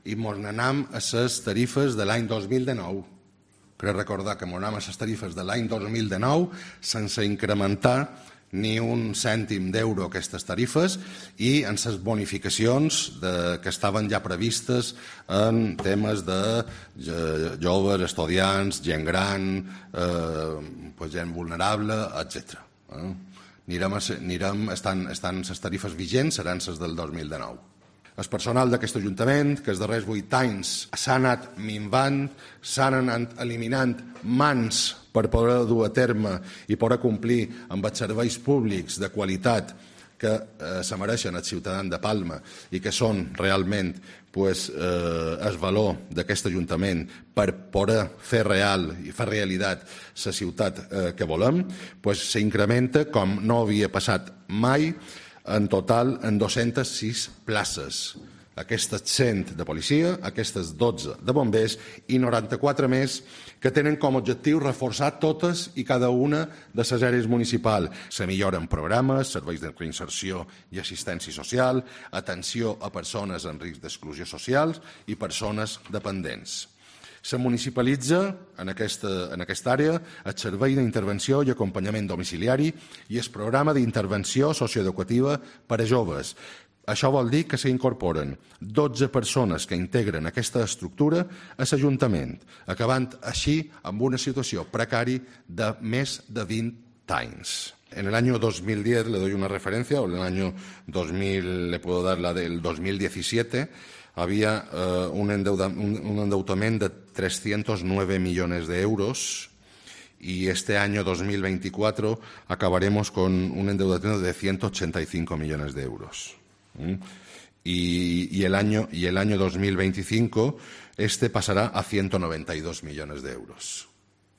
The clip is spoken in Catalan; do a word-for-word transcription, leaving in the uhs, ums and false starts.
I mos n'anam a les tarifes de l'any dos mil dinou. Crec recordar que mos n'anam a les tarifes de l'any dos mil dinou sense incrementar ni un cèntim d'euro aquestes tarifes i en les bonificacions que estaven ja previstes en temes de joves, estudiants, gent gran, gent vulnerable, etcètera. Estan les tarifes vigents, seran les del dos mil dinou. El personal d'aquest Ajuntament, que els darrers vuit anys s'ha anat minvant, s'han anat eliminant mans per poder dur a terme i poder complir amb els serveis públics de qualitat que se mereixen els ciutadans de Palma i que són realment el valor d'aquest Ajuntament per poder fer real i fer realitat la ciutat que volem, s'incrementa, com no havia passat mai, en total en dues-centes sis places. Aquestes cent de policia, aquestes dotze de bombers i noranta-quatre més que tenen com a objectiu reforçar totes i cada una de les àrees municipals. Se milloren programes, serveis de reinserció i assistència social, atenció a persones en risc d'exclusió social i persones dependents. Se municipalitza en aquesta àrea el servei d'intervenció i acompanyament domiciliari i el programa d'intervenció socioeducativa per a joves. Això vol dir que s'incorporen dotze persones que integren aquesta estructura a l'Ajuntament, acabant així amb una situació precària de més de vint anys. En el año dos mil diez, le doy una referencia, o en el año dos mil, le puedo dar la del dos mil diecisiete, había uh, un, endeuda, un, un endeutamiento de trescientos nueve millones de euros y este año dos mil veinticuatro acabaremos con un endeudamiento de ciento ochenta y cinco millones de euros. ¿Mm? Y, y, el año, y el año dos mil veinticinco este pasará a ciento noventa y dos millones de euros.